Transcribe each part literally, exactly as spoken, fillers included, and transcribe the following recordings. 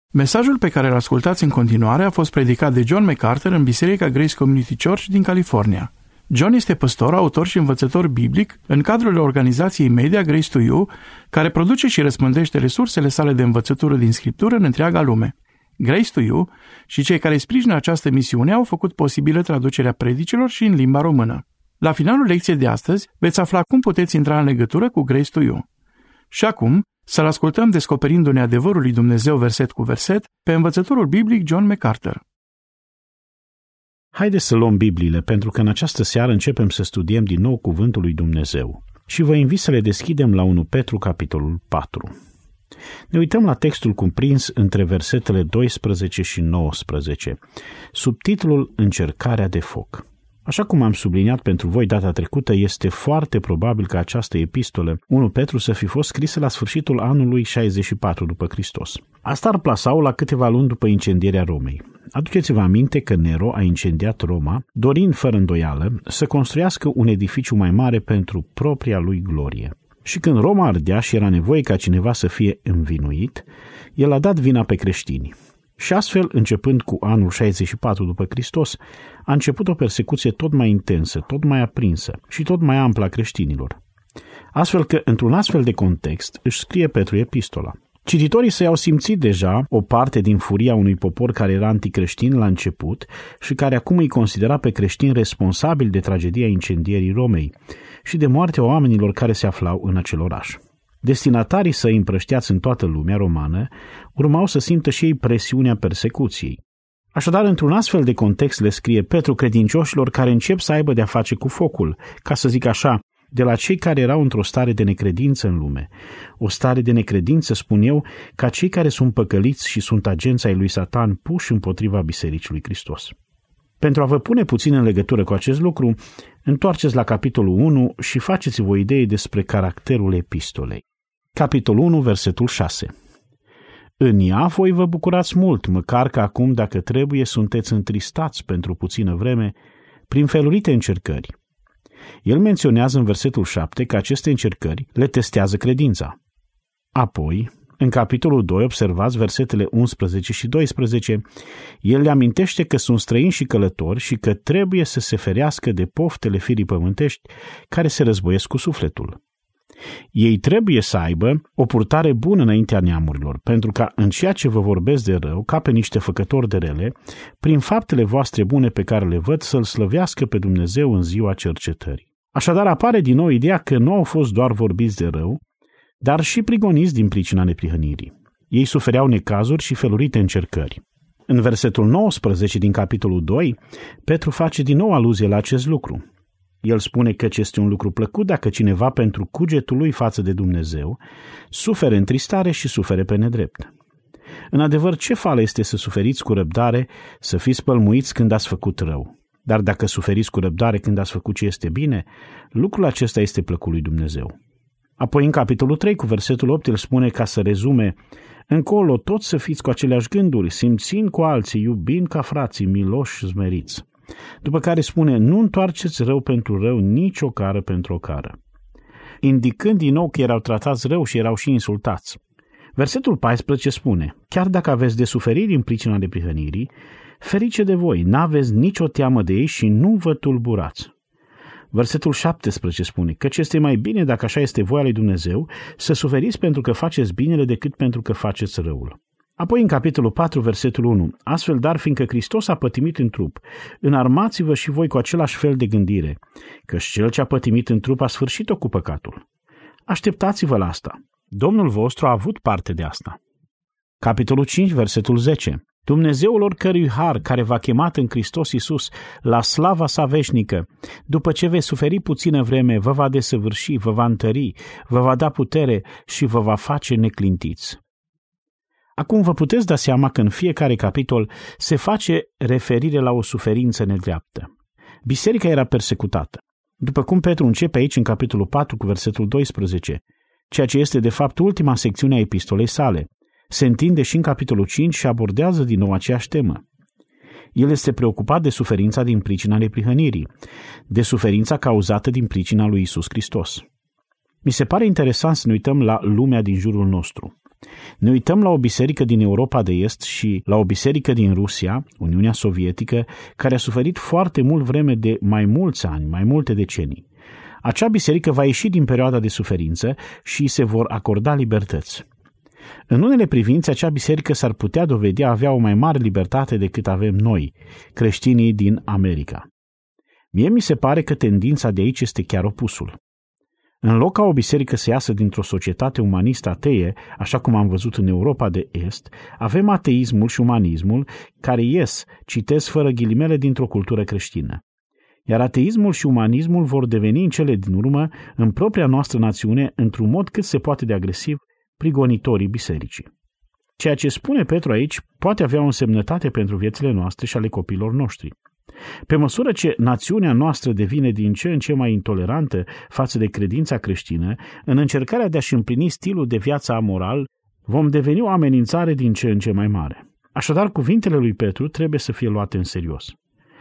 Mesajul pe care îl ascultați în continuare a fost predicat de John MacArthur în Biserica Grace Community Church din California. John este păstor, autor și învățător biblic în cadrul organizației media Grace to You, care produce și răspândește resursele sale de învățătură din Scriptură în întreaga lume. Grace to You și cei care sprijină această misiune au făcut posibilă traducerea predicilor și în limba română. La finalul lecției de astăzi veți afla cum puteți intra în legătură cu Grace to You. Și acum, să-l ascultăm descoperindu-ne adevărul lui Dumnezeu verset cu verset pe învățătorul biblic John MacArthur. Haideți să luăm Bibliile, pentru că în această seară începem să studiem din nou cuvântul lui Dumnezeu. Și vă invit să le deschidem la unu Petru, capitolul patru. Ne uităm la textul cuprins între versetele doisprezece și nouăsprezece, sub titlul Încercarea de foc. Așa cum am subliniat pentru voi data trecută, este foarte probabil că această epistolă, unu Petru, să fi fost scrisă la sfârșitul anului șaizeci și patru după Hristos. Asta ar plasa-o la câteva luni după incendierea Romei. Aduceți-vă aminte că Nero a incendiat Roma, dorind fără îndoială să construiască un edificiu mai mare pentru propria lui glorie. Și când Roma ardea și era nevoie ca cineva să fie învinuit, el a dat vina pe creștini. Și astfel, începând cu anul șaizeci și patru după Hristos, a început o persecuție tot mai intensă, tot mai aprinsă și tot mai amplă a creștinilor. Astfel că, într-un astfel de context, își scrie Petru epistola. Cititorii săi au simțit deja o parte din furia unui popor care era anticreștin la început și care acum îi considera pe creștini responsabili de tragedia incendierii Romei și de moartea oamenilor care se aflau în acel oraș. Destinatarii săi împrăștiați în toată lumea romană urmau să simtă și ei presiunea persecuției. Așadar, într-un astfel de context le scrie Petru credincioșilor care încep să aibă de-a face cu focul, ca să zic așa, de la cei care erau într-o stare de necredință în lume. O stare de necredință, spun eu, ca cei care sunt păcăliți și sunt agenți ai lui Satan puși împotriva Bisericii lui Hristos. Pentru a vă pune puțin în legătură cu acest lucru, întoarceți la capitolul unu și faceți-vă o idee despre caracterul epistolei. Capitolul unu, versetul șase. În ea voi vă bucurați mult, măcar că acum, dacă trebuie, sunteți întristați pentru puțină vreme, prin felurite încercări. El menționează în versetul șapte că aceste încercări le testează credința. Apoi, în capitolul doi, observați versetele unsprezece și doisprezece, el le amintește că sunt străini și călători și că trebuie să se ferească de poftele firii pământești care se războiesc cu sufletul. Ei trebuie să aibă o purtare bună înaintea neamurilor, pentru ca în ceea ce vă vorbesc de rău, ca pe niște făcători de rele, prin faptele voastre bune pe care le văd, să-L slăvească pe Dumnezeu în ziua cercetării. Așadar apare din nou ideea că nu au fost doar vorbiți de rău, dar și prigoniți din pricina neprihănirii. Ei sufereau necazuri și felurite încercări. În versetul nouăsprezece din capitolul doi, Petru face din nou aluzie la acest lucru. El spune că este un lucru plăcut dacă cineva, pentru cugetul lui față de Dumnezeu, sufere întristare și sufere pe nedrept. În adevăr, ce fală este să suferiți cu răbdare, să fiți pălmuiți când ați făcut rău. Dar dacă suferiți cu răbdare când ați făcut ce este bine, lucrul acesta este plăcut lui Dumnezeu. Apoi în capitolul trei, cu versetul opt, el spune, ca să rezume, încolo toți să fiți cu aceleași gânduri, simțind cu alții, iubind ca frații, miloși, smeriți. După care spune, nu întoarceți rău pentru rău, nici o cară pentru o cară. Indicând din nou că erau tratați rău și erau și insultați. Versetul paisprezece spune, chiar dacă aveți de suferit din pricina neprihănirii, ferice de voi, n-aveți nicio teamă de ei și nu vă tulburați. Versetul șaptesprezece spune, căci este mai bine, dacă așa este voia lui Dumnezeu, să suferiți pentru că faceți binele decât pentru că faceți răul. Apoi în capitolul patru, versetul unu, astfel dar, fiindcă Hristos a pătimit în trup, înarmați-vă și voi cu același fel de gândire, căci cel ce a pătimit în trup a sfârșit-o cu păcatul. Așteptați-vă la asta. Domnul vostru a avut parte de asta. Capitolul cinci, versetul zece. Dumnezeul oricărui har care v-a chemat în Hristos Iisus la slava sa veșnică, după ce veți suferi puțină vreme, vă va desăvârși, vă va întări, vă va da putere și vă va face neclintiți. Acum vă puteți da seama că în fiecare capitol se face referire la o suferință nedreaptă. Biserica era persecutată. După cum Petru începe aici în capitolul patru cu versetul doisprezece, ceea ce este de fapt ultima secțiune a epistolei sale, se întinde și în capitolul cinci și abordează din nou aceeași temă. El este preocupat de suferința din pricina neprihănirii, de suferința cauzată din pricina lui Iisus Hristos. Mi se pare interesant să ne uităm la lumea din jurul nostru. Ne uităm la o biserică din Europa de Est și la o biserică din Rusia, Uniunea Sovietică, care a suferit foarte mult vreme de mai mulți ani, mai multe decenii. Acea biserică va ieși din perioada de suferință și se vor acorda libertăți. În unele privințe, acea biserică s-ar putea dovedi a avea o mai mare libertate decât avem noi, creștinii din America. Mie mi se pare că tendința de aici este chiar opusul. În loc ca o biserică să iasă dintr-o societate umanistă ateie, așa cum am văzut în Europa de Est, avem ateismul și umanismul care ies, citesc fără ghilimele, dintr-o cultură creștină. Iar ateismul și umanismul vor deveni în cele din urmă, în propria noastră națiune, într-un mod cât se poate de agresiv, prigonitorii bisericii. Ceea ce spune Petru aici poate avea o însemnătate pentru viețile noastre și ale copiilor noștri. Pe măsură ce națiunea noastră devine din ce în ce mai intolerantă față de credința creștină, în încercarea de a-și împlini stilul de viață amoral, vom deveni o amenințare din ce în ce mai mare. Așadar, cuvintele lui Petru trebuie să fie luate în serios.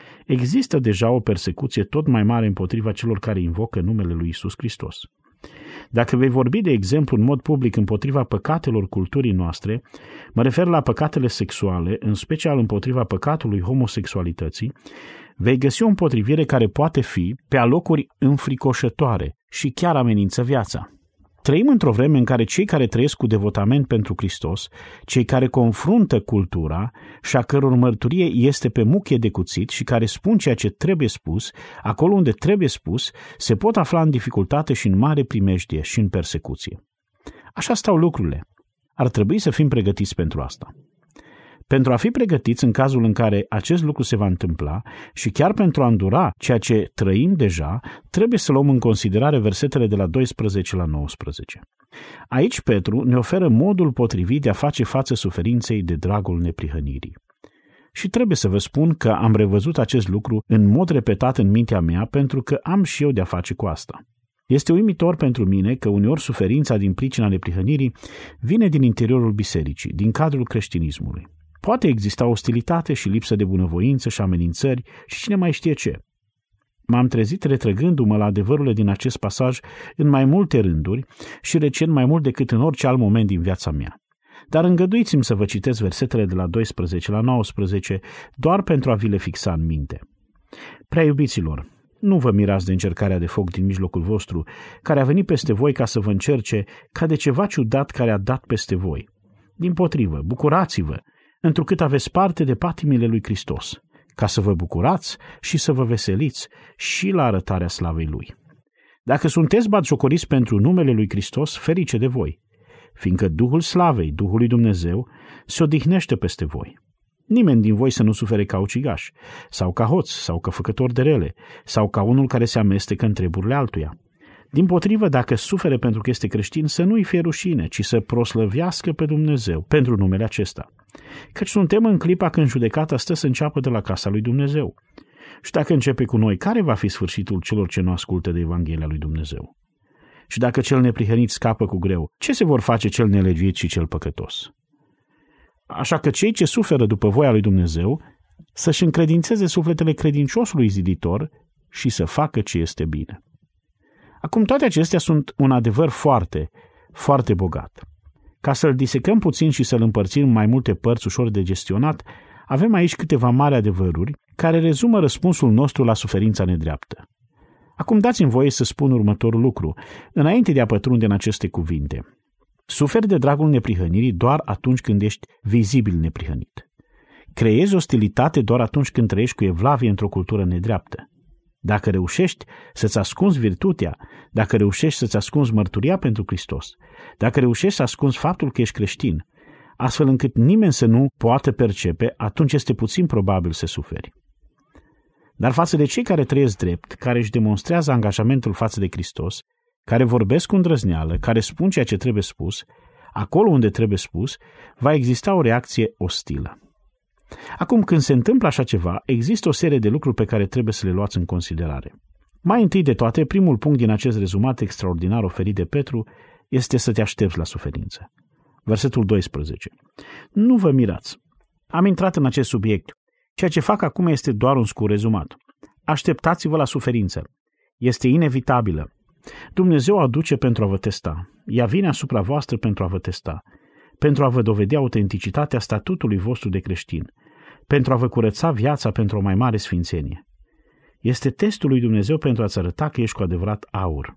Există deja o persecuție tot mai mare împotriva celor care invocă numele lui Iisus Hristos. Dacă vei vorbi, de exemplu, în mod public împotriva păcatelor culturii noastre, mă refer la păcatele sexuale, în special împotriva păcatului homosexualității, vei găsi o împotrivire care poate fi, pe alocuri, înfricoșătoare și chiar amenință viața. Trăim într-o vreme în care cei care trăiesc cu devotament pentru Hristos, cei care confruntă cultura și a căror mărturie este pe muchie de cuțit și care spun ceea ce trebuie spus, acolo unde trebuie spus, se pot afla în dificultate și în mare primejdie și în persecuție. Așa stau lucrurile. Ar trebui să fim pregătiți pentru asta. Pentru a fi pregătiți în cazul în care acest lucru se va întâmpla și chiar pentru a îndura ceea ce trăim deja, trebuie să luăm în considerare versetele de la doisprezece la nouăsprezece. Aici Petru ne oferă modul potrivit de a face față suferinței de dragul neprihănirii. Și trebuie să vă spun că am revăzut acest lucru în mod repetat în mintea mea pentru că am și eu de-a face cu asta. Este uimitor pentru mine că uneori suferința din pricina neprihănirii vine din interiorul bisericii, din cadrul creștinismului. Poate exista ostilitate și lipsă de bunăvoință și amenințări și cine mai știe ce. M-am trezit retrăgându-mă la adevărurile din acest pasaj în mai multe rânduri și recent mai mult decât în orice alt moment din viața mea. Dar îngăduiți-mi să vă citesc versetele de la doisprezece la nouăsprezece doar pentru a vi le fixa în minte. Prea iubiților, nu vă mirați de încercarea de foc din mijlocul vostru, care a venit peste voi ca să vă încerce ca de ceva ciudat care a dat peste voi. Dimpotrivă, bucurați-vă, întrucât aveți parte de patimile lui Hristos, ca să vă bucurați și să vă veseliți și la arătarea slavei Lui. Dacă sunteți batjocoriți pentru numele lui Hristos, ferice de voi, fiindcă Duhul slavei, Duhul lui Dumnezeu, se odihnește peste voi. Nimeni din voi să nu sufere ca ucigaș, sau ca hoț, sau ca făcător de rele, sau ca unul care se amestecă în treburile altuia. Dimpotrivă, dacă sufere pentru că este creștin, să nu-i fie rușine, ci să proslăvească pe Dumnezeu pentru numele acesta. Căci suntem în clipa când judecata stă să înceapă de la casa lui Dumnezeu. Și dacă începe cu noi, care va fi sfârșitul celor ce nu ascultă de Evanghelia lui Dumnezeu? Și dacă cel neprihănit scapă cu greu, ce se vor face cel nelegiuit și cel păcătos? Așa că cei ce suferă după voia lui Dumnezeu să-și încredințeze sufletele credinciosului ziditor și să facă ce este bine. Acum, toate acestea sunt un adevăr foarte, foarte bogat. Ca să-l disecăm puțin și să-l împărțim în mai multe părți ușor de gestionat, avem aici câteva mari adevăruri care rezumă răspunsul nostru la suferința nedreaptă. Acum dați-mi voie să spun următorul lucru, înainte de a pătrunde în aceste cuvinte. Suferi de dragul neprihănirii doar atunci când ești vizibil neprihănit. Creezi ostilitate doar atunci când trăiești cu evlavie într-o cultură nedreaptă. Dacă reușești să-ți ascunzi virtutea, dacă reușești să-ți ascunzi mărturia pentru Hristos, dacă reușești să ascunzi faptul că ești creștin, astfel încât nimeni să nu poată percepe, atunci este puțin probabil să suferi. Dar față de cei care trăiesc drept, care își demonstrează angajamentul față de Hristos, care vorbesc cu îndrăzneală, care spun ceea ce trebuie spus, acolo unde trebuie spus, va exista o reacție ostilă. Acum, când se întâmplă așa ceva, există o serie de lucruri pe care trebuie să le luați în considerare. Mai întâi de toate, primul punct din acest rezumat extraordinar oferit de Petru este să te aștepți la suferință. Versetul doisprezece. Nu vă mirați. Am intrat în acest subiect. Ceea ce fac acum este doar un scurt rezumat. Așteptați-vă la suferință. Este inevitabilă. Dumnezeu o aduce pentru a vă testa. Ea vine asupra voastră pentru a vă testa. pentru a vă dovedi autenticitatea statutului vostru de creștin, pentru a vă curăța viața pentru o mai mare sfințenie. Este testul lui Dumnezeu pentru a-ți arăta că ești cu adevărat aur.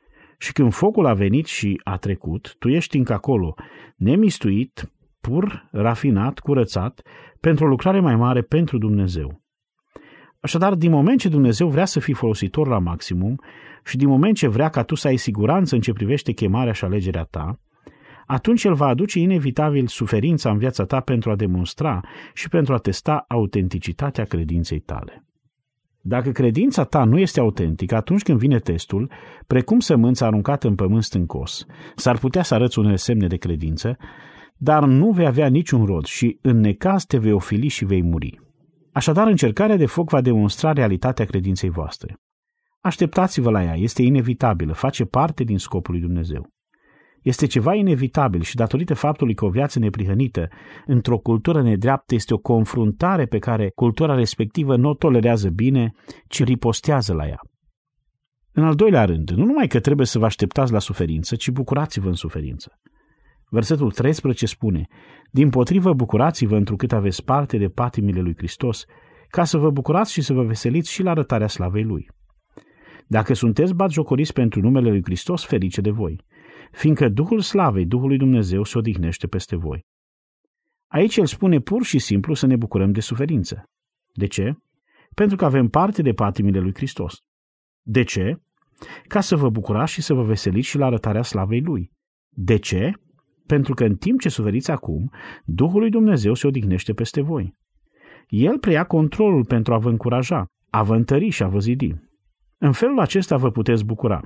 Și când focul a venit și a trecut, tu ești încă acolo, nemistuit, pur, rafinat, curățat, pentru o lucrare mai mare pentru Dumnezeu. Așadar, din moment ce Dumnezeu vrea să fii folositor la maximum și din moment ce vrea ca tu să ai siguranță în ce privește chemarea și alegerea ta, atunci El va aduce inevitabil suferința în viața ta pentru a demonstra și pentru a testa autenticitatea credinței tale. Dacă credința ta nu este autentică, atunci când vine testul, precum sămânța aruncată în pământ stâncos, s-ar putea să arăți unele semne de credință, dar nu vei avea niciun rod și în necaz te vei ofili și vei muri. Așadar, încercarea de foc va demonstra realitatea credinței voastre. Așteptați-vă la ea, este inevitabilă, face parte din scopul lui Dumnezeu. Este ceva inevitabil și datorită faptului că o viață neprihănită într-o cultură nedreaptă este o confruntare pe care cultura respectivă nu o tolerează bine, ci ripostează la ea. În al doilea rând, nu numai că trebuie să vă așteptați la suferință, ci bucurați-vă în suferință. Versetul treisprezece spune: dimpotrivă bucurați-vă întrucât aveți parte de patimile lui Hristos, ca să vă bucurați și să vă veseliți și la arătarea slavei Lui. Dacă sunteți batjocoriți pentru numele lui Hristos, ferice de voi, fiindcă Duhul Slavei, Duhul lui Dumnezeu, se odihnește peste voi. Aici el spune pur și simplu să ne bucurăm de suferință. De ce? Pentru că avem parte de patimile lui Hristos. De ce? Ca să vă bucurați și să vă veseliți și la arătarea slavei Lui. De ce? Pentru că în timp ce suferiți acum, Duhul lui Dumnezeu se odihnește peste voi. El preia controlul pentru a vă încuraja, a vă întări și a vă zidi. În felul acesta vă puteți bucura.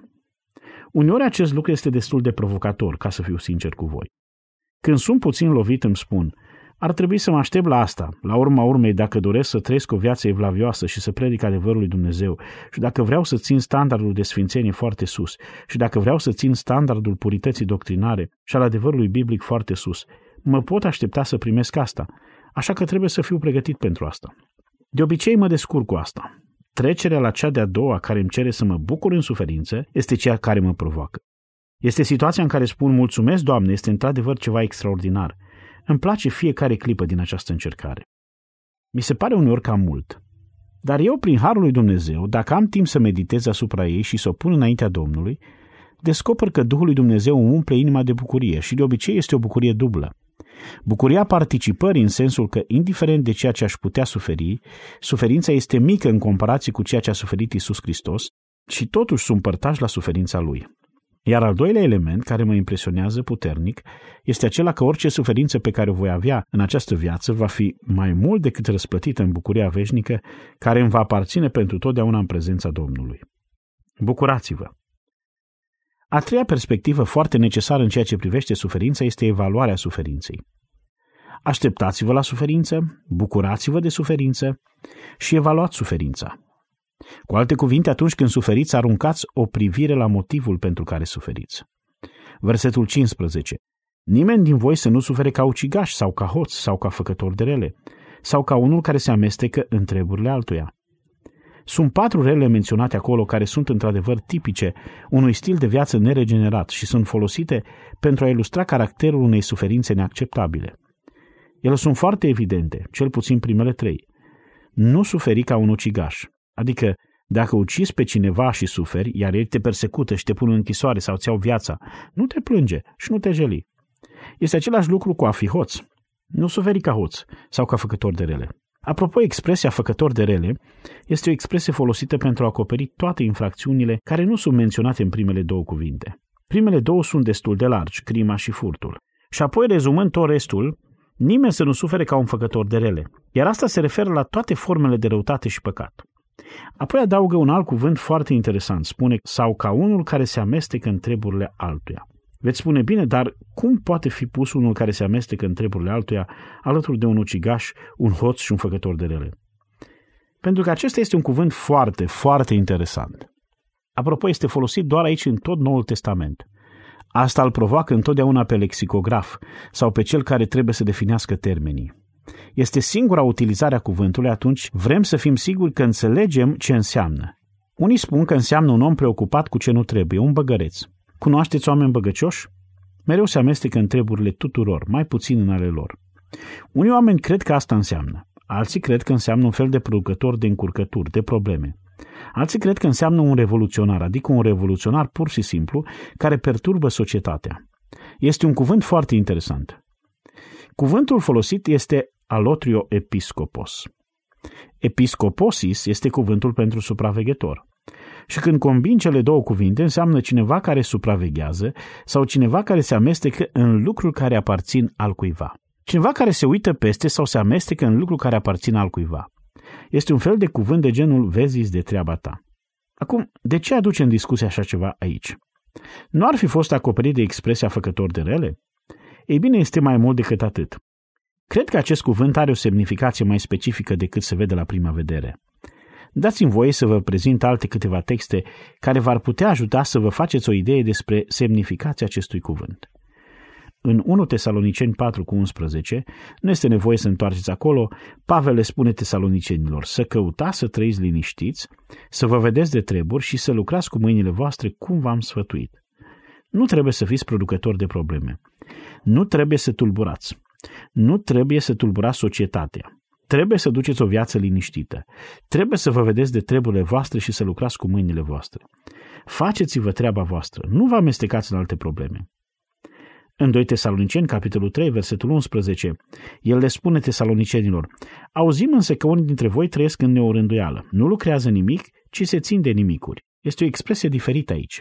Uneori acest lucru este destul de provocator, ca să fiu sincer cu voi. Când sunt puțin lovit îmi spun: ar trebui să mă aștept la asta, la urma urmei dacă doresc să trăiesc o viață evlavioasă și să predic adevărul lui Dumnezeu și dacă vreau să țin standardul de sfințenie foarte sus și dacă vreau să țin standardul purității doctrinare și al adevărului biblic foarte sus, mă pot aștepta să primesc asta, așa că trebuie să fiu pregătit pentru asta. De obicei mă descurc cu asta. Trecerea la cea de-a doua care îmi cere să mă bucur în suferință este cea care mă provoacă. Este situația în care spun: mulțumesc, Doamne, este într-adevăr ceva extraordinar. Îmi place fiecare clipă din această încercare. Mi se pare uneori cam mult. Dar eu, prin harul lui Dumnezeu, dacă am timp să meditez asupra ei și să o pun înaintea Domnului, descoper că Duhul lui Dumnezeu îmi umple inima de bucurie și de obicei este o bucurie dublă. Bucuria participării în sensul că, indiferent de ceea ce aș putea suferi, suferința este mică în comparație cu ceea ce a suferit Iisus Hristos și totuși sunt părtași la suferința Lui. Iar al doilea element care mă impresionează puternic este acela că orice suferință pe care o voi avea în această viață va fi mai mult decât răsplătită în bucuria veșnică care îmi va aparține pentru totdeauna în prezența Domnului. Bucurați-vă! A treia perspectivă foarte necesară în ceea ce privește suferința este evaluarea suferinței. Așteptați-vă la suferință, bucurați-vă de suferință și evaluați suferința. Cu alte cuvinte, atunci când suferiți, aruncați o privire la motivul pentru care suferiți. Versetul cincisprezece. Nimeni din voi să nu sufere ca ucigaș sau ca hoț sau ca făcător de rele, sau ca unul care se amestecă în treburile altuia. Sunt patru rele menționate acolo care sunt într-adevăr tipice unui stil de viață neregenerat și sunt folosite pentru a ilustra caracterul unei suferințe neacceptabile. Ele sunt foarte evidente, cel puțin primele trei. Nu suferi ca un ucigaș, adică dacă ucizi pe cineva și suferi, iar el te persecută și te pune în închisoare sau ți iau viața, nu te plânge și nu te jeli. Este același lucru cu a fi hoț. Nu suferi ca hoț sau ca făcător de rele. Apropo, expresia făcător de rele este o expresie folosită pentru a acoperi toate infracțiunile care nu sunt menționate în primele două cuvinte. Primele două sunt destul de largi, crima și furtul. Și apoi, rezumând tot restul, nimeni să nu sufere ca un făcător de rele. Iar asta se referă la toate formele de răutate și păcat. Apoi adaugă un alt cuvânt foarte interesant, spune sau ca unul care se amestecă în treburile altuia. Veți spune, bine, dar cum poate fi pus unul care se amestecă în treburile altuia alături de un ucigaș, un hoț și un făcător de rele? Pentru că acesta este un cuvânt foarte, foarte interesant. Apropo, este folosit doar aici în tot Noul Testament. Asta îl provoacă întotdeauna pe lexicograf sau pe cel care trebuie să definească termenii. Este singura utilizare a cuvântului, atunci vrem să fim siguri că înțelegem ce înseamnă. Unii spun că înseamnă un om preocupat cu ce nu trebuie, un băgăreț. Cunoașteți oameni băgăcioși? Mereu se amestecă în treburile tuturor, mai puțin în ale lor. Unii oameni cred că asta înseamnă. Alții cred că înseamnă un fel de producător de încurcături, de probleme. Alții cred că înseamnă un revoluționar, adică un revoluționar pur și simplu care perturbă societatea. Este un cuvânt foarte interesant. Cuvântul folosit este alotrio episcopos. Episcoposis este cuvântul pentru supraveghetor. Și când combini cele două cuvinte, înseamnă cineva care supraveghează sau cineva care se amestecă în lucruri care aparțin al cuiva. Cineva care se uită peste sau se amestecă în lucruri care aparțin al cuiva. Este un fel de cuvânt de genul vezi de treaba ta. Acum, de ce aduce în discuție așa ceva aici? Nu ar fi fost acoperit de expresia făcător de rele? Ei bine, este mai mult decât atât. Cred că acest cuvânt are o semnificație mai specifică decât se vede la prima vedere. Dați-mi voie să vă prezint alte câteva texte care v-ar putea ajuta să vă faceți o idee despre semnificația acestui cuvânt. În unu Tesaloniceni patru cu unsprezece, nu este nevoie să întoarceți acolo, Pavel le spune tesalonicenilor să căutați să trăiți liniștiți, să vă vedeți de treburi și să lucrați cu mâinile voastre cum v-am sfătuit. Nu trebuie să fiți producători de probleme. Nu trebuie să tulburați. Nu trebuie să tulburați societatea. Trebuie să duceți o viață liniștită. Trebuie să vă vedeți de treburile voastre și să lucrați cu mâinile voastre. Faceți-vă treaba voastră. Nu vă amestecați în alte probleme. În doi Tesaloniceni, capitolul trei, versetul unsprezece, el le spune tesalonicenilor: auzim însă că unii dintre voi trăiesc în neorânduială. Nu lucrează nimic, ci se țin de nimicuri. Este o expresie diferită aici.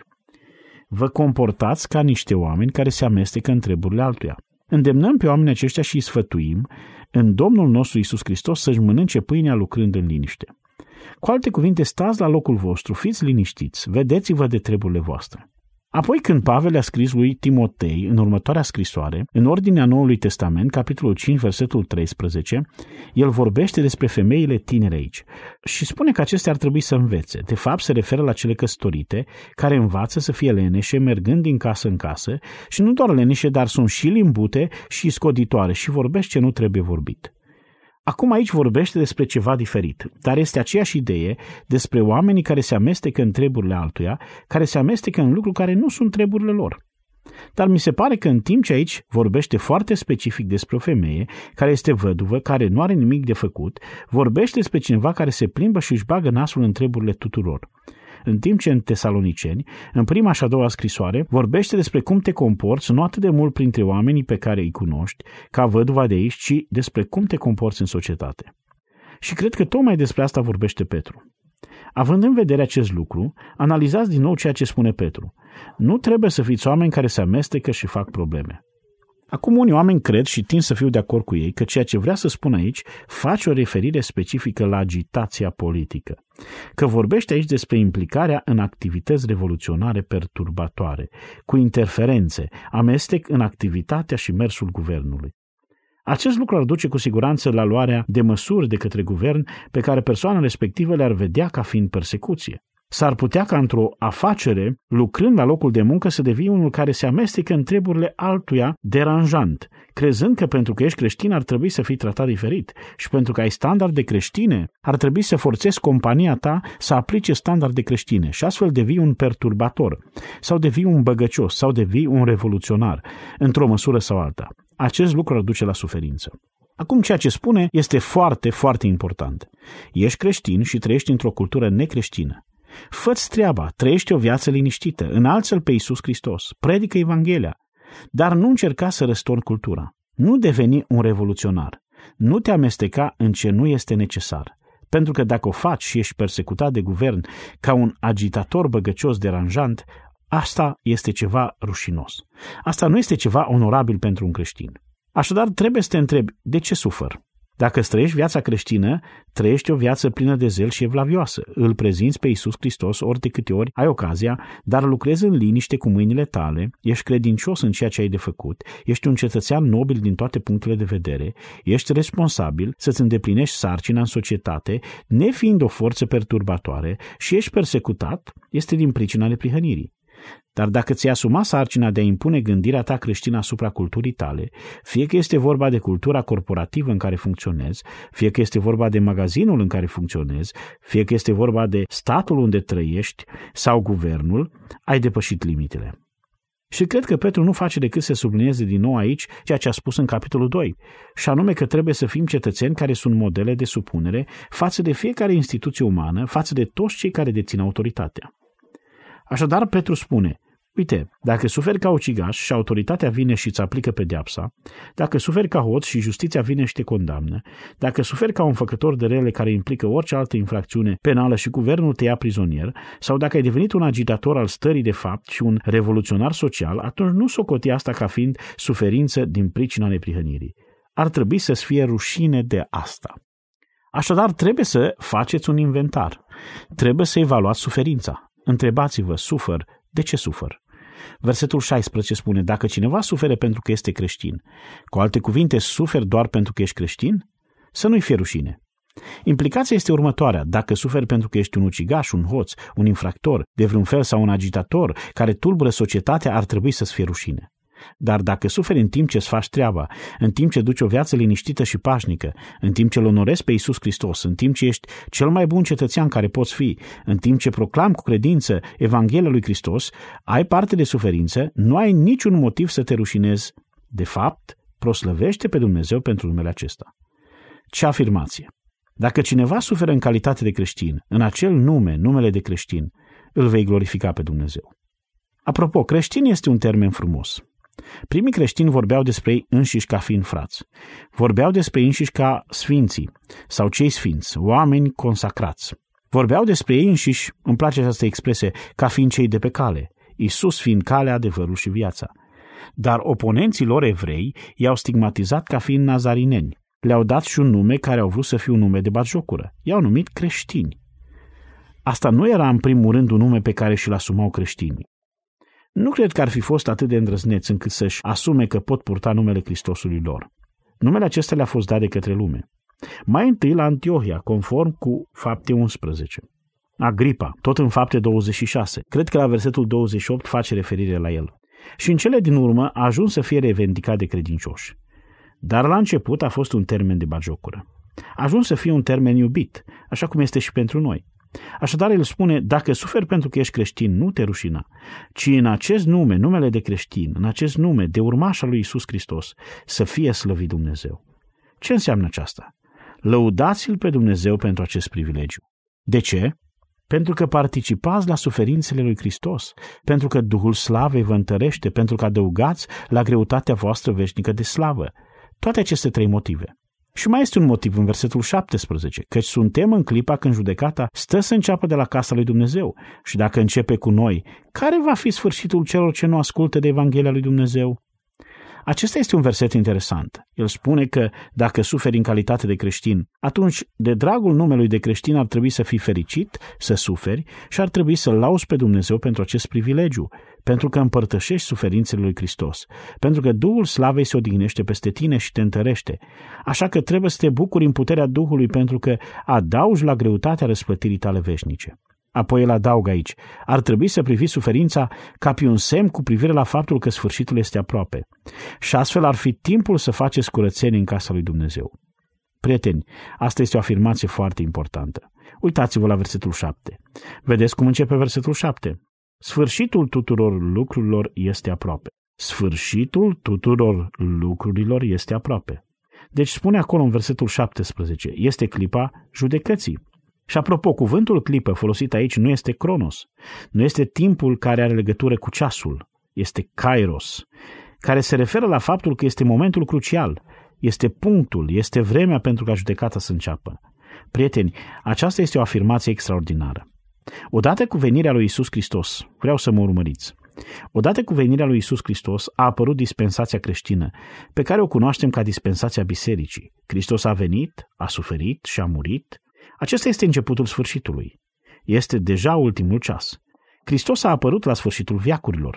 Vă comportați ca niște oameni care se amestecă în treburile altuia. Îndemnăm pe oamenii aceștia și îi sfătuim în Domnul nostru Iisus Hristos să-și mănânce pâinea lucrând în liniște. Cu alte cuvinte, stați la locul vostru, fiți liniștiți, vedeți-vă de treburile voastre. Apoi, când Pavel a scris lui Timotei în următoarea scrisoare, în ordinea Noului Testament, capitolul cinci, versetul treisprezece, el vorbește despre femeile tinere aici și spune că acestea ar trebui să învețe. De fapt, se referă la cele căsătorite, care învață să fie leneșe, mergând din casă în casă, și nu doar leneșe, dar sunt și limbute și scoditoare și vorbește ce nu trebuie vorbit. Acum aici vorbește despre ceva diferit, dar este aceeași idee despre oamenii care se amestecă în treburile altuia, care se amestecă în lucruri care nu sunt treburile lor. Dar mi se pare că în timp ce aici vorbește foarte specific despre o femeie care este văduvă, care nu are nimic de făcut, vorbește despre cineva care se plimbă și își bagă nasul în treburile tuturor. În timp ce în Tesaloniceni, în prima și a doua scrisoare, vorbește despre cum te comporți nu atât de mult printre oamenii pe care îi cunoști, ca văduva de aici, ci despre cum te comporți în societate. Și cred că tocmai despre asta vorbește Petru. Având în vedere acest lucru, analizați din nou ceea ce spune Petru. Nu trebuie să fiți oameni care se amestecă și fac probleme. Acum unii oameni cred și tind să fiu de acord cu ei că ceea ce vrea să spun aici face o referire specifică la agitația politică, că vorbește aici despre implicarea în activități revoluționare perturbatoare, cu interferențe, amestec în activitatea și mersul guvernului. Acest lucru ar duce cu siguranță la luarea de măsuri de către guvern pe care persoana respectivă le-ar vedea ca fiind persecuție. S-ar putea ca într-o afacere, lucrând la locul de muncă, să devii unul care se amestecă în treburile altuia deranjant, crezând că pentru că ești creștin ar trebui să fii tratat diferit și pentru că ai standarde creștine, ar trebui să forțezi compania ta să aplice standarde creștine și astfel devii un perturbator sau devii un băgăcios sau devii un revoluționar, într-o măsură sau alta. Acest lucru ar duce la suferință. Acum, ceea ce spune este foarte, foarte important. Ești creștin și trăiești într-o cultură necreștină. Fă-ți treaba, trăiește o viață liniștită, înalță-L pe Iisus Hristos, predică Evanghelia, dar nu încerca să răstorni cultura. Nu deveni un revoluționar, nu te amesteca în ce nu este necesar, pentru că dacă o faci și ești persecutat de guvern ca un agitator băgăcios deranjant, asta este ceva rușinos. Asta nu este ceva onorabil pentru un creștin. Așadar, trebuie să te întrebi, de ce sufăr? Dacă îți trăiești viața creștină, trăiești o viață plină de zel și evlavioasă. Îl prezinți pe Iisus Hristos ori de câte ori ai ocazia, dar lucrezi în liniște cu mâinile tale, ești credincios în ceea ce ai de făcut, ești un cetățean nobil din toate punctele de vedere, ești responsabil să-ți îndeplinești sarcina în societate, nefiind o forță perturbatoare și ești persecutat, este din pricina neprihănirii. Dar dacă ți-ai asumat sarcina de a impune gândirea ta creștină asupra culturii tale, fie că este vorba de cultura corporativă în care funcționezi, fie că este vorba de magazinul în care funcționezi, fie că este vorba de statul unde trăiești sau guvernul, ai depășit limitele. Și cred că Petru nu face decât să sublinieze din nou aici ceea ce a spus în capitolul doi, și anume că trebuie să fim cetățeni care sunt modele de supunere față de fiecare instituție umană, față de toți cei care dețin autoritatea. Așadar, Petru spune, uite, dacă suferi ca ucigaș și autoritatea vine și îți aplică pedeapsa, dacă suferi ca hoț și justiția vine și te condamnă, dacă suferi ca un făcător de rele care implică orice altă infracțiune penală și guvernul te ia prizonier, sau dacă ai devenit un agitator al stării de fapt și un revoluționar social, atunci nu socoti asta ca fiind suferință din pricina neprihănirii. Ar trebui să-ți fie rușine de asta. Așadar, trebuie să faceți un inventar. Trebuie să evaluați suferința. Întrebați-vă, sufăr, de ce sufăr? Versetul șaisprezece spune, dacă cineva suferă pentru că este creștin, cu alte cuvinte, suferi doar pentru că ești creștin? Să nu-i fie rușine. Implicația este următoarea, dacă suferi pentru că ești un ucigaș, un hoț, un infractor, de vreun fel sau un agitator care tulbură societatea, ar trebui să-ți fie rușine. Dar dacă suferi în timp ce îți faci treaba, în timp ce duci o viață liniștită și pașnică, în timp ce îl onorezi pe Iisus Hristos, în timp ce ești cel mai bun cetățean care poți fi, în timp ce proclami cu credință Evanghelia lui Hristos, ai parte de suferință, nu ai niciun motiv să te rușinezi. De fapt, proslăvește pe Dumnezeu pentru numele acesta. Ce afirmație! Dacă cineva suferă în calitate de creștin, în acel nume, numele de creștin, îl vei glorifica pe Dumnezeu. Apropo, creștin este un termen frumos. Primii creștini vorbeau despre ei înșiși ca fiind frați. Vorbeau despre ei înșiși ca sfinții sau cei sfinți, oameni consacrați. Vorbeau despre ei înșiși, îmi place această expresie, ca fiind cei de pe cale, Iisus fiind calea, adevărul și viața. Dar oponenții lor evrei i-au stigmatizat ca fiind nazarineni. Le-au dat și un nume care au vrut să fie un nume de batjocură. I-au numit creștini. Asta nu era în primul rând un nume pe care și-l asumau creștinii. Nu cred că ar fi fost atât de îndrăzneți încât să-și asume că pot purta numele Hristosului lor. Numele acesta le-a fost dat de către lume. Mai întâi la Antiohia, conform cu Fapte unsprezece. Agripa, tot în Fapte douăzeci și șase. Cred că la versetul douăzeci și opt face referire la el. Și în cele din urmă a ajuns să fie revendicat de credincioși. Dar la început a fost un termen de batjocură. A ajuns să fie un termen iubit, așa cum este și pentru noi. Așadar, el spune, dacă suferi pentru că ești creștin, nu te rușina, ci în acest nume, numele de creștin, în acest nume de urmaș al lui Iisus Hristos, să fie slăvit Dumnezeu. Ce înseamnă aceasta? Lăudați-l pe Dumnezeu pentru acest privilegiu. De ce? Pentru că participați la suferințele lui Hristos, pentru că Duhul Slavei vă întărește, pentru că adăugați la greutatea voastră veșnică de slavă. Toate aceste trei motive. Și mai este un motiv în versetul șaptesprezece, căci suntem în clipa când judecata stă să înceapă de la casa lui Dumnezeu și dacă începe cu noi, care va fi sfârșitul celor ce nu ascultă de Evanghelia lui Dumnezeu? Acesta este un verset interesant. El spune că dacă suferi în calitate de creștin, atunci de dragul numelui de creștin ar trebui să fii fericit, să suferi și ar trebui să-L lauzi pe Dumnezeu pentru acest privilegiu, pentru că împărtășești suferințele lui Hristos, pentru că Duhul Slavei se odihnește peste tine și te întărește. Așa că trebuie să te bucuri în puterea Duhului pentru că adaugi la greutatea răsplătirii tale veșnice. Apoi el adaugă aici, ar trebui să priviți suferința ca pe un semn cu privire la faptul că sfârșitul este aproape. Și astfel ar fi timpul să faceți curățenie în casa lui Dumnezeu. Prieteni, asta este o afirmație foarte importantă. Uitați-vă la versetul șapte. Vedeți cum începe versetul șapte? Sfârșitul tuturor lucrurilor este aproape. Sfârșitul tuturor lucrurilor este aproape. Deci spune acolo în versetul șaptesprezece, este clipa judecății. Și apropo, cuvântul clipă folosit aici nu este cronos, nu este timpul care are legătură cu ceasul, este kairos, care se referă la faptul că este momentul crucial, este punctul, este vremea pentru ca judecata să înceapă. Prieteni, aceasta este o afirmație extraordinară. Odată cu venirea lui Iisus Hristos, vreau să mă urmăriți, odată cu venirea lui Iisus Hristos a apărut dispensația creștină, pe care o cunoaștem ca dispensația bisericii. Hristos a venit, a suferit și a murit. Acesta este începutul sfârșitului. Este deja ultimul ceas. Hristos a apărut la sfârșitul veacurilor.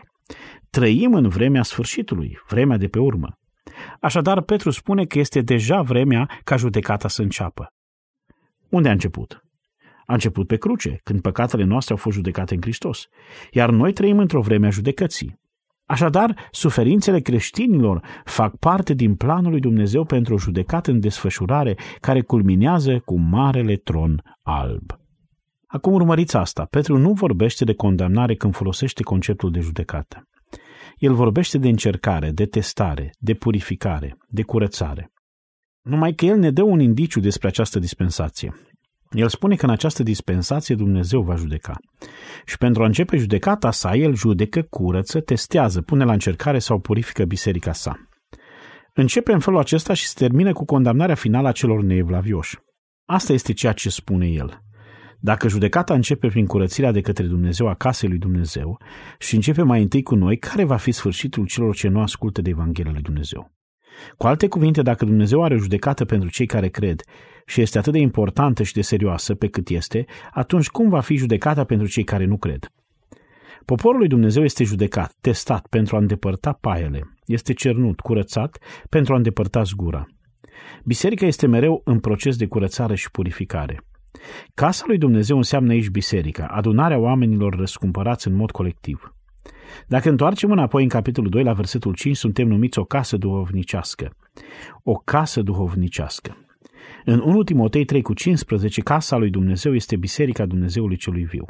Trăim în vremea sfârșitului, vremea de pe urmă. Așadar, Petru spune că este deja vremea ca judecata să înceapă. Unde a început? A început pe cruce, când păcatele noastre au fost judecate în Hristos. Iar noi trăim într-o vreme a judecății. Așadar, suferințele creștinilor fac parte din planul lui Dumnezeu pentru o judecată în desfășurare care culminează cu marele tron alb. Acum urmăriți asta. Petru nu vorbește de condamnare când folosește conceptul de judecată. El vorbește de încercare, de testare, de purificare, de curățare. Numai că el ne dă un indiciu despre această dispensație. El spune că în această dispensație Dumnezeu va judeca. Și pentru a începe judecata sa, el judecă, curăță, testează, pune la încercare sau purifică biserica sa. Începe în felul acesta și se termină cu condamnarea finală a celor neevlavioși. Asta este ceea ce spune el. Dacă judecata începe prin curățirea de către Dumnezeu a casei lui Dumnezeu și începe mai întâi cu noi, care va fi sfârșitul celor ce nu ascultă de Evanghelia lui Dumnezeu? Cu alte cuvinte, dacă Dumnezeu are o judecată pentru cei care cred și este atât de importantă și de serioasă pe cât este, atunci cum va fi judecata pentru cei care nu cred? Poporul lui Dumnezeu este judecat, testat pentru a îndepărta paiele, este cernut, curățat pentru a îndepărta zgura. Biserica este mereu în proces de curățare și purificare. Casa lui Dumnezeu înseamnă aici biserica, adunarea oamenilor răscumpărați în mod colectiv. Dacă întoarcem înapoi în capitolul doi la versetul cinci, suntem numiți o casă duhovnicească. O casă duhovnicească. În unu Timotei trei cu cincisprezece, casa lui Dumnezeu este biserica Dumnezeului celui viu.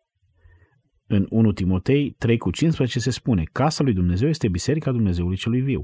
În unu Timotei trei cu cincisprezece se spune, casa lui Dumnezeu este biserica Dumnezeului celui viu.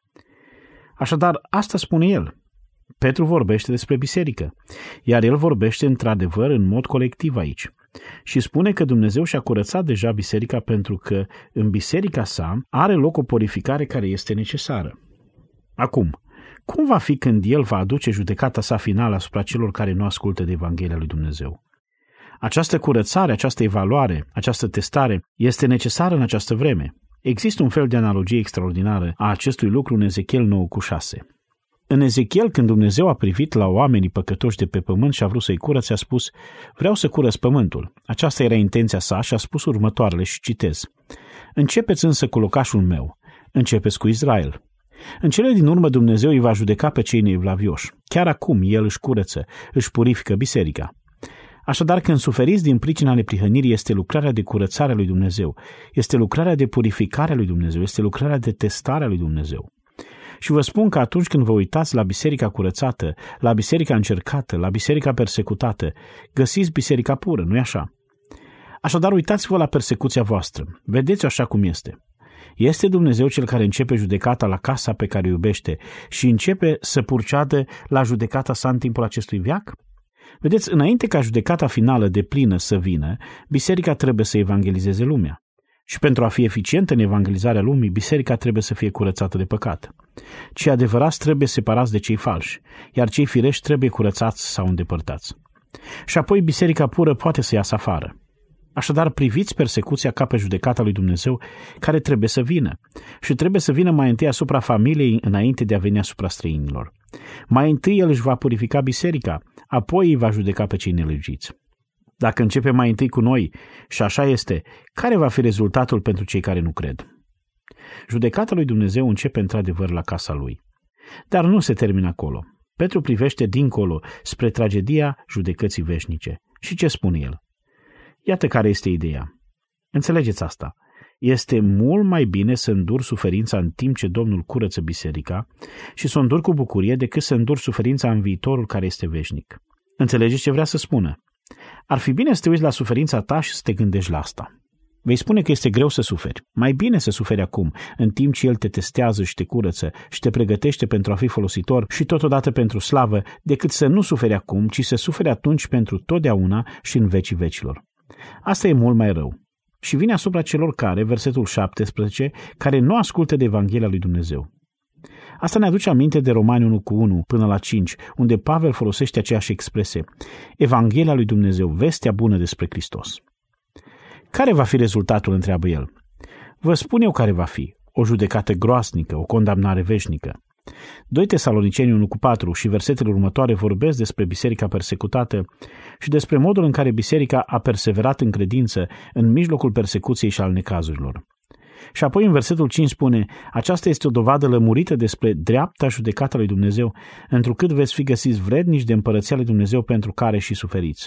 Așadar, asta spune el. Petru vorbește despre biserică, iar el vorbește într-adevăr în mod colectiv aici. Și spune că Dumnezeu și-a curățat deja biserica pentru că în biserica sa are loc o purificare care este necesară. Acum, cum va fi când el va aduce judecata sa finală asupra celor care nu ascultă de Evanghelia lui Dumnezeu? Această curățare, această evaluare, această testare este necesară în această vreme. Există un fel de analogie extraordinară a acestui lucru în Ezechiel nouă cu șase. În Ezechiel, când Dumnezeu a privit la oamenii păcătoși de pe pământ și a vrut să-i curățe, a spus, vreau să curăț pământul. Aceasta era intenția sa și a spus următoarele și citez. Începeți însă cu locașul meu, începeți cu Israel. În cele din urmă Dumnezeu îi va judeca pe cei neevlavioși. Chiar acum El își curăță, își purifică biserica. Așadar, când suferiți din pricina neprihănirii, este lucrarea de curățare a lui Dumnezeu, este lucrarea de purificare a lui Dumnezeu, este lucrarea de testare a lui Dumnezeu. Și vă spun că atunci când vă uitați la biserica curățată, la biserica încercată, la biserica persecutată, găsiți biserica pură, nu-i așa? Așadar, uitați-vă la persecuția voastră, vedeți așa cum este. Este Dumnezeu cel care începe judecata la casa pe care o iubește și începe să purceadă la judecata sa în timpul acestui veac? Vedeți, înainte ca judecata finală de plină să vină, biserica trebuie să evangelizeze lumea. Și pentru a fi eficientă în evangelizarea lumii, biserica trebuie să fie curățată de păcat. Cei adevărați trebuie separați de cei falși, iar cei firești trebuie curățați sau îndepărtați. Și apoi biserica pură poate să iasă afară. Așadar, priviți persecuția ca pe judecata lui Dumnezeu care trebuie să vină. Și trebuie să vină mai întâi asupra familiei înainte de a veni asupra străinilor. Mai întâi El își va purifica biserica, apoi îi va judeca pe cei nelegiți. Dacă începe mai întâi cu noi, și așa este, care va fi rezultatul pentru cei care nu cred? Judecata lui Dumnezeu începe într-adevăr la casa lui. Dar nu se termină acolo. Petru privește dincolo, spre tragedia judecății veșnice. Și ce spune el? Iată care este ideea. Înțelegeți asta. Este mult mai bine să îndur suferința în timp ce Domnul curăță biserica și să o îndur cu bucurie decât să îndur suferința în viitorul care este veșnic. Înțelegeți ce vrea să spună? Ar fi bine să te uiți la suferința ta și să te gândești la asta. Vei spune că este greu să suferi. Mai bine să suferi acum, în timp ce El te testează și te curăță și te pregătește pentru a fi folositor și totodată pentru slavă, decât să nu suferi acum, ci să suferi atunci pentru totdeauna și în vecii vecilor. Asta e mult mai rău. Și vine asupra celor care, versetul șaptesprezece, care nu ascultă de Evanghelia lui Dumnezeu. Asta ne aduce aminte de Romani unu cu unu până la cinci, unde Pavel folosește aceeași expresie. Evanghelia lui Dumnezeu, vestea bună despre Hristos. Care va fi rezultatul, întreabă el? Vă spun eu care va fi. O judecată groasnică, o condamnare veșnică. doi Tesaloniceni unu cu patru și versetele următoare vorbesc despre biserica persecutată și despre modul în care biserica a perseverat în credință în mijlocul persecuției și al necazurilor. Și apoi în versetul cinci spune, aceasta este o dovadă lămurită despre dreapta judecată lui Dumnezeu, întrucât veți fi găsiți vrednici de împărăția lui Dumnezeu pentru care și suferiți.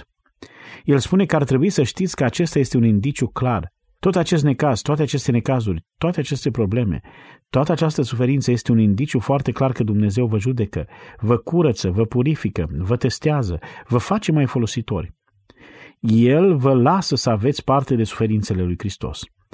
El spune că ar trebui să știți că acesta este un indiciu clar. Tot acest necaz, toate aceste necazuri, toate aceste probleme, toată această suferință este un indiciu foarte clar că Dumnezeu vă judecă, vă curăță, vă purifică, vă testează, vă face mai folositori. El vă lasă să aveți parte de suferințele lui Hristos.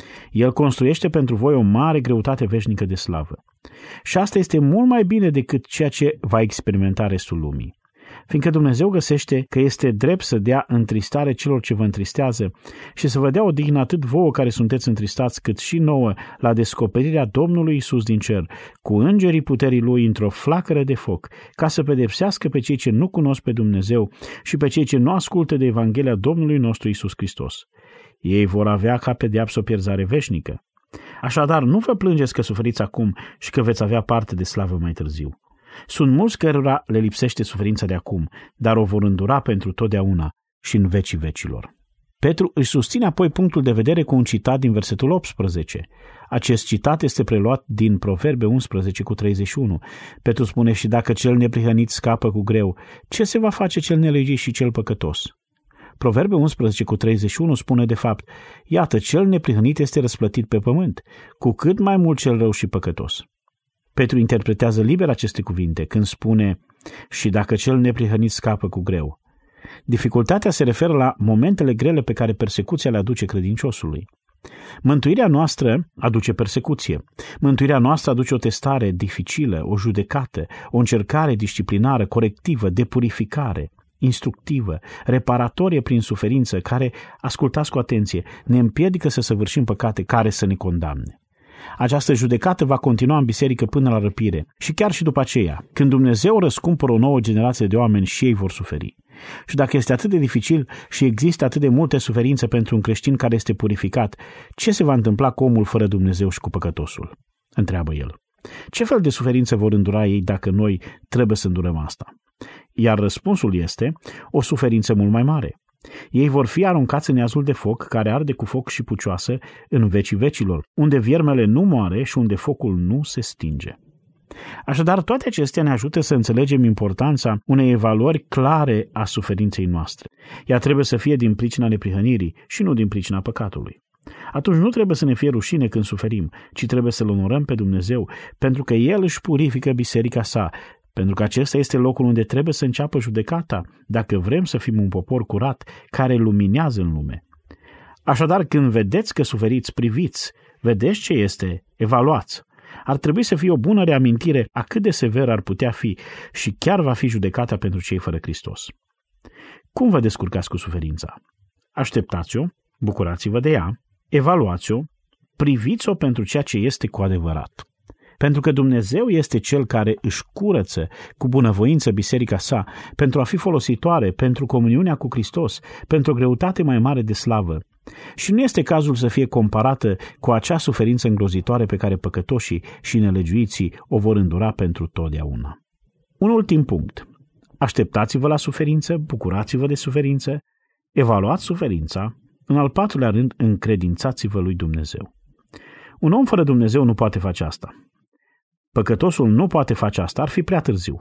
El construiește pentru voi o mare greutate veșnică de slavă. Și asta este mult mai bine decât ceea ce va experimenta restul lumii. Fiindcă Dumnezeu găsește că este drept să dea întristare celor ce vă întristează și să vă dea odihnă atât vouă care sunteți întristați, cât și nouă la descoperirea Domnului Iisus din cer, cu îngerii puterii Lui într-o flacără de foc, ca să pedepsească pe cei ce nu cunosc pe Dumnezeu și pe cei ce nu ascultă de Evanghelia Domnului nostru Iisus Hristos. Ei vor avea ca pedeapsă o pierzare veșnică. Așadar, nu vă plângeți că suferiți acum și că veți avea parte de slavă mai târziu. Sunt mulți cărora le lipsește suferința de acum, dar o vor îndura pentru totdeauna și în vecii vecilor. Petru își susține apoi punctul de vedere cu un citat din versetul optsprezece. Acest citat este preluat din Proverbe unsprezece cu treizeci și unu. Petru spune: și dacă cel neprihănit scapă cu greu, ce se va face cel nelegit și cel păcătos? Proverbe unsprezece cu treizeci și unu spune de fapt: iată, cel neprihănit este răsplătit pe pământ, cu cât mai mult cel rău și păcătos. Petru interpretează liber aceste cuvinte când spune: și dacă cel neprihănit scapă cu greu. Dificultatea se referă la momentele grele pe care persecuția le aduce credinciosului. Mântuirea noastră aduce persecuție. Mântuirea noastră aduce o testare dificilă, o judecată, o încercare disciplinară, corectivă, de purificare, instructivă, reparatorie prin suferință, care, ascultați cu atenție, ne împiedică să săvârșim păcate care să ne condamne. Această judecată va continua în biserică până la răpire și chiar și după aceea, când Dumnezeu răscumpără o nouă generație de oameni și ei vor suferi. Și dacă este atât de dificil și există atât de multe suferințe pentru un creștin care este purificat, ce se va întâmpla cu omul fără Dumnezeu și cu păcătosul? Întreabă el. Ce fel de suferințe vor îndura ei dacă noi trebuie să îndurăm asta? Iar răspunsul este o suferință mult mai mare. Ei vor fi aruncați în iazul de foc, care arde cu foc și pucioasă în vecii vecilor, unde viermele nu moare și unde focul nu se stinge. Așadar, toate acestea ne ajută să înțelegem importanța unei evaluări clare a suferinței noastre. Ea trebuie să fie din pricina neprihănirii și nu din pricina păcatului. Atunci nu trebuie să ne fie rușine când suferim, ci trebuie să-L onorăm pe Dumnezeu, pentru că El își purifică biserica sa, pentru că acesta este locul unde trebuie să înceapă judecata, dacă vrem să fim un popor curat, care luminează în lume. Așadar, când vedeți că suferiți, priviți, vedeți ce este, evaluați. Ar trebui să fie o bună reamintire a cât de sever ar putea fi și chiar va fi judecata pentru cei fără Hristos. Cum vă descurcați cu suferința? Așteptați-o, bucurați-vă de ea, evaluați-o, priviți-o pentru ceea ce este cu adevărat. Pentru că Dumnezeu este Cel care își curăță cu bunăvoință biserica sa pentru a fi folositoare pentru comuniunea cu Hristos, pentru o greutate mai mare de slavă. Și nu este cazul să fie comparată cu acea suferință îngrozitoare pe care păcătoșii și nelegiuiții o vor îndura pentru totdeauna. Un ultim punct. Așteptați-vă la suferință, bucurați-vă de suferință, evaluați suferința, în al patrulea rând, încredințați-vă lui Dumnezeu. Un om fără Dumnezeu nu poate face asta. Păcătosul nu poate face asta, ar fi prea târziu.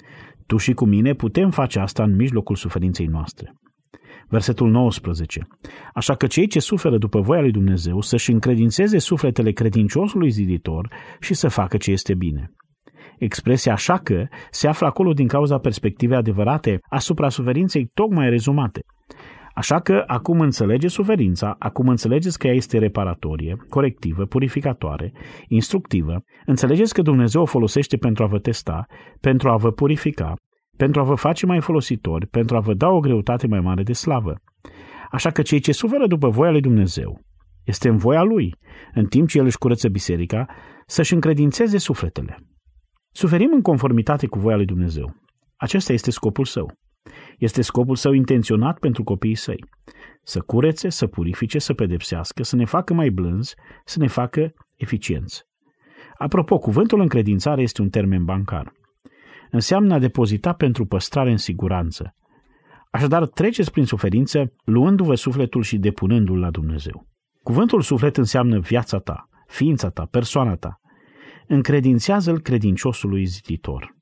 Tu și cu mine putem face asta în mijlocul suferinței noastre. Versetul nouăsprezece. Așa că cei ce suferă după voia lui Dumnezeu să-și încredințeze sufletele credinciosului ziditor și să facă ce este bine. Expresia așa că se află acolo din cauza perspectivei adevărate asupra suferinței tocmai rezumate. Așa că acum înțelegeți suferința, acum înțelegeți că ea este reparatorie, corectivă, purificatoare, instructivă, înțelegeți că Dumnezeu o folosește pentru a vă testa, pentru a vă purifica, pentru a vă face mai folositori, pentru a vă da o greutate mai mare de slavă. Așa că cei ce suferă după voia lui Dumnezeu, este în voia Lui, în timp ce El își curăță biserica, să-și încredințeze sufletele. Suferim în conformitate cu voia lui Dumnezeu. Acesta este scopul Său. Este scopul Său intenționat pentru copiii Săi. Să curețe, să purifice, să pedepsească, să ne facă mai blânzi, să ne facă eficienți. Apropo, cuvântul încredințare este un termen bancar. Înseamnă a depozita pentru păstrare în siguranță. Așadar, treceți prin suferință, luându-vă sufletul și depunându-l la Dumnezeu. Cuvântul suflet înseamnă viața ta, ființa ta, persoana ta. Încredințează-l credinciosului ziditor.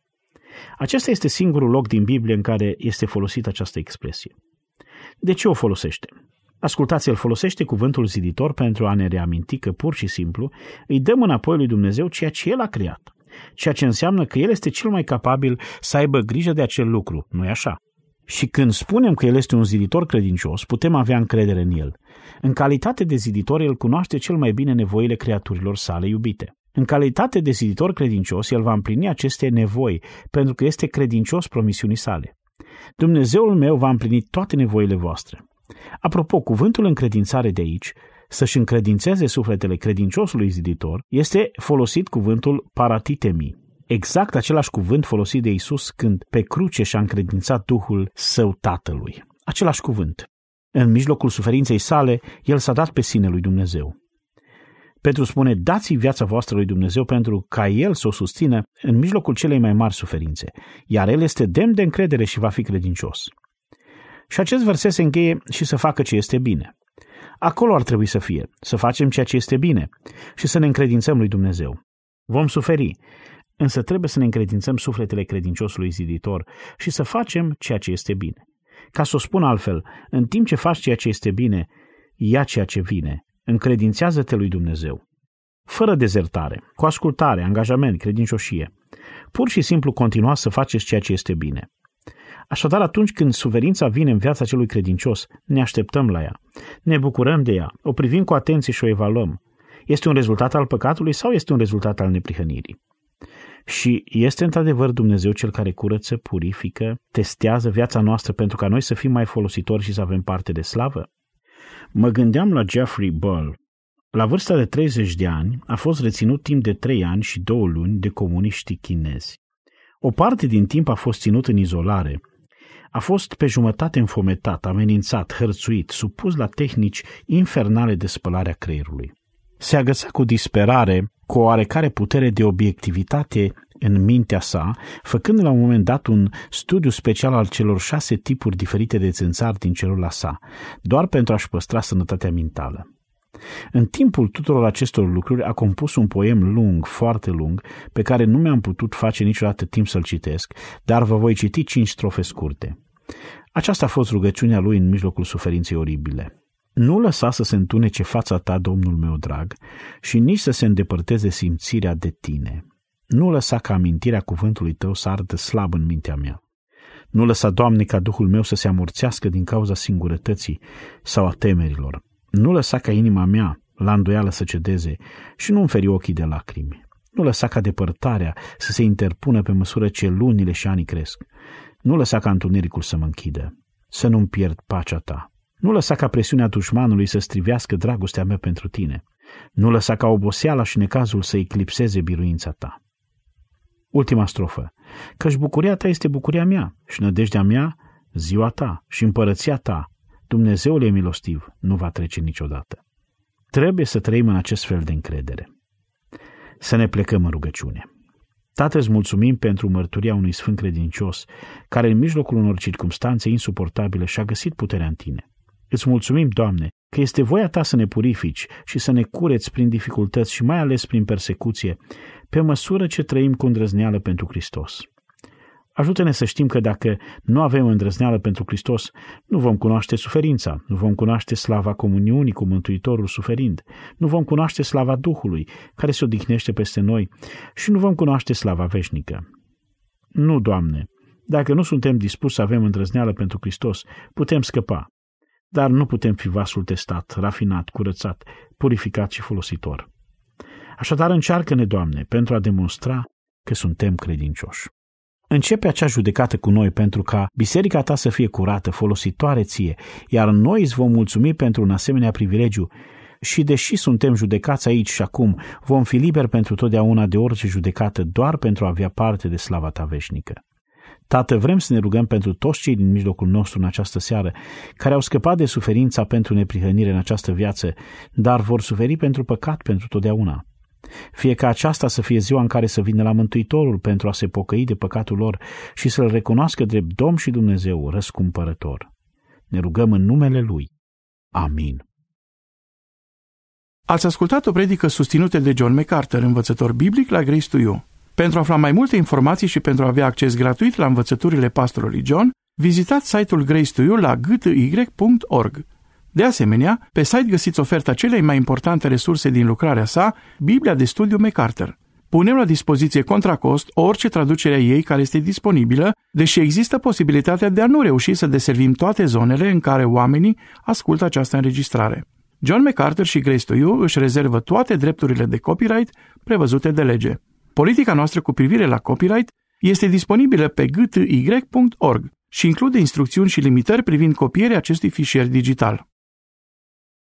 Acesta este singurul loc din Biblie în care este folosită această expresie. De ce o folosește? Ascultați, el folosește cuvântul ziditor pentru a ne reaminti că pur și simplu îi dăm înapoi lui Dumnezeu ceea ce El a creat, ceea ce înseamnă că El este cel mai capabil să aibă grijă de acel lucru, nu-i așa? Și când spunem că El este un ziditor credincios, putem avea încredere în El. În calitate de ziditor, El cunoaște cel mai bine nevoile creaturilor sale iubite. În calitate de ziditor credincios, El va împlini aceste nevoi, pentru că este credincios promisiunii sale. Dumnezeul meu va împlini toate nevoile voastre. Apropo, cuvântul încredințare de aici, să-și încredințeze sufletele credinciosului ziditor, este folosit cuvântul paratitemi. Exact același cuvânt folosit de Iisus când pe cruce și-a încredințat Duhul Său Tatălui. Același cuvânt. În mijlocul suferinței sale, El s-a dat pe sine lui Dumnezeu. Petru spune, dați-i viața voastră lui Dumnezeu pentru ca El să o susțină în mijlocul celei mai mari suferințe, iar El este demn de încredere și va fi credincios. Și acest verset se încheie și să facă ce este bine. Acolo ar trebui să fie, să facem ceea ce este bine și să ne încredințăm lui Dumnezeu. Vom suferi, însă trebuie să ne încredințăm sufletele credinciosului ziditor și să facem ceea ce este bine. Ca să o spun altfel, în timp ce faci ceea ce este bine, ia ceea ce vine, încredințează-te lui Dumnezeu. Fără dezertare, cu ascultare, angajament, credincioșie. Pur și simplu continua să faceți ceea ce este bine. Așadar, atunci când suferința vine în viața celui credincios, ne așteptăm la ea, ne bucurăm de ea, o privim cu atenție și o evaluăm. Este un rezultat al păcatului sau este un rezultat al neprihănirii? Și este într-adevăr Dumnezeu cel care curăță, purifică, testează viața noastră pentru ca noi să fim mai folositori și să avem parte de slavă? Mă gândeam la Jeffrey Bull. La vârsta de treizeci de ani a fost reținut timp de trei ani și două luni de comuniștii chinezi. O parte din timp a fost ținut în izolare. A fost pe jumătate înfometat, amenințat, hărțuit, supus la tehnici infernale de spălare a creierului. Se agăța cu disperare, cu o oarecare putere de obiectivitate în mintea sa, făcând la un moment dat un studiu special al celor șase tipuri diferite de țânțari din celula sa, doar pentru a-și păstra sănătatea mentală. În timpul tuturor acestor lucruri a compus un poem lung, foarte lung, pe care nu mi-am putut face niciodată timp să-l citesc, dar vă voi citi cinci strofe scurte. Aceasta a fost rugăciunea lui în mijlocul suferinței oribile. Nu lăsa să se întunece fața ta, Domnul meu drag, și nici să se îndepărteze simțirea de tine. Nu lăsa ca amintirea cuvântului tău să ardă slab în mintea mea. Nu lăsa, Doamne, ca Duhul meu să se amorțească din cauza singurătății sau a temerilor. Nu lăsa ca inima mea la îndoială să cedeze și nu-mi feri ochii de lacrimi. Nu lăsa ca depărtarea să se interpună pe măsură ce lunile și anii cresc. Nu lăsa ca întunericul să mă închidă, să nu-mi pierd pacea ta. Nu lăsa ca presiunea dușmanului să strivească dragostea mea pentru tine. Nu lăsa ca oboseala și necazul să eclipseze biruința ta. Ultima strofă. Căci bucuria ta este bucuria mea și nădejdea mea ziua ta și împărăția ta, Dumnezeul e milostiv, nu va trece niciodată. Trebuie să trăim în acest fel de încredere. Să ne plecăm în rugăciune. Tată, îți mulțumim pentru mărturia unui sfânt credincios care în mijlocul unor circumstanțe insuportabile și-a găsit puterea în tine. Îți mulțumim, Doamne, că este voia ta să ne purifici și să ne cureți prin dificultăți și mai ales prin persecuție, pe măsură ce trăim cu îndrăzneală pentru Hristos. Ajută-ne să știm că dacă nu avem îndrăzneală pentru Hristos, nu vom cunoaște suferința, nu vom cunoaște slava comuniunii cu Mântuitorul suferind, nu vom cunoaște slava Duhului care se odihnește peste noi și nu vom cunoaște slava veșnică. Nu, Doamne, dacă nu suntem dispuși să avem îndrăzneală pentru Hristos, putem scăpa, dar nu putem fi vasul testat, rafinat, curățat, purificat și folositor. Așadar, încearcă-ne, Doamne, pentru a demonstra că suntem credincioși. Începe acea judecată cu noi pentru ca biserica ta să fie curată, folositoare ție, iar noi îți vom mulțumi pentru un asemenea privilegiu și deși suntem judecați aici și acum, vom fi liberi pentru totdeauna de orice judecată doar pentru a avea parte de slava ta veșnică. Tată, vrem să ne rugăm pentru toți cei din mijlocul nostru în această seară, care au scăpat de suferința pentru neprihănire în această viață, dar vor suferi pentru păcat pentru totdeauna. Fie ca aceasta să fie ziua în care să vină la Mântuitorul pentru a se pocăi de păcatul lor și să-L recunoască drept Domn și Dumnezeu răscumpărător. Ne rugăm în numele Lui. Amin. Ați ascultat o predică susținută de John MacArthur, învățător biblic la Grace to You. Pentru a afla mai multe informații și pentru a avea acces gratuit la învățăturile pastorului John, vizitați site-ul Grace to You la g t y punct org. De asemenea, pe site găsiți oferta celei mai importante resurse din lucrarea sa, Biblia de studiu MacArthur. Punem la dispoziție contra cost orice traducere a ei care este disponibilă, deși există posibilitatea de a nu reuși să deservim toate zonele în care oamenii ascultă această înregistrare. John MacArthur și Grace to You își rezervă toate drepturile de copyright prevăzute de lege. Politica noastră cu privire la copyright este disponibilă pe g t y punct org și include instrucțiuni și limitări privind copierea acestui fișier digital.